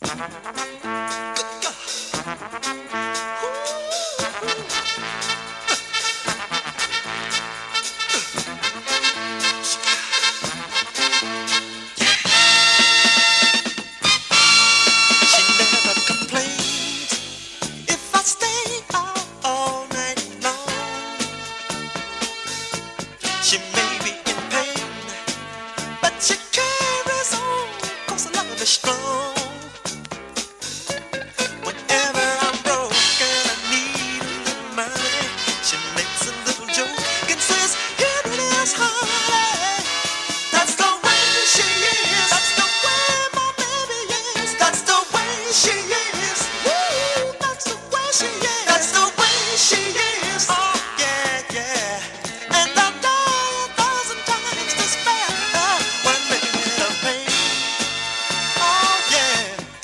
She never complains if I stay out all night long. She may be in pain, but she carries on 'cause love is strong. Whenever I'm broke and I need a little money, she makes a little joke and says, "Here it is, honey." That's the way she is. That's the way my baby is. That's the way she is. Woo! That's the way she is. That's the way she is. Oh yeah, yeah. And I die 1,000 times to spare her 1 minute of pain. Oh yeah.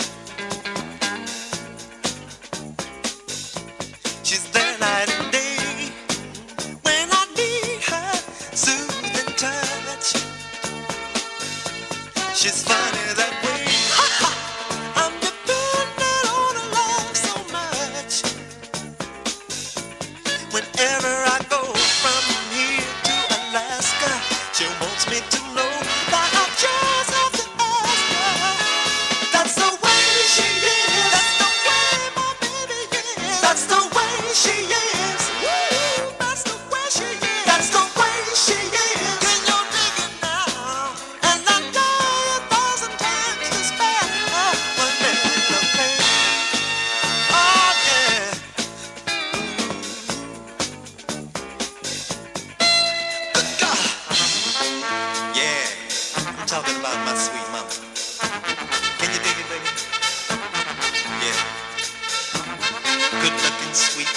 She's there night and day when I need her soothing touch. She's funny that way. Ha ha! I'm dependent on her love so much. Whenever I go from here to Alaska, she wants me to know that I just have to ask her. That's the way she is. That's the way my baby is. That's the way she is. Woo! That's the way she is. That's the way she is. Can you dig it now? And I die 1,000 times to spare her 1 minute of pain. Oh yeah. Good God. Yeah. I'm talking about my sweet mama. Can you dig it, baby? Yeah. Good looking, sweet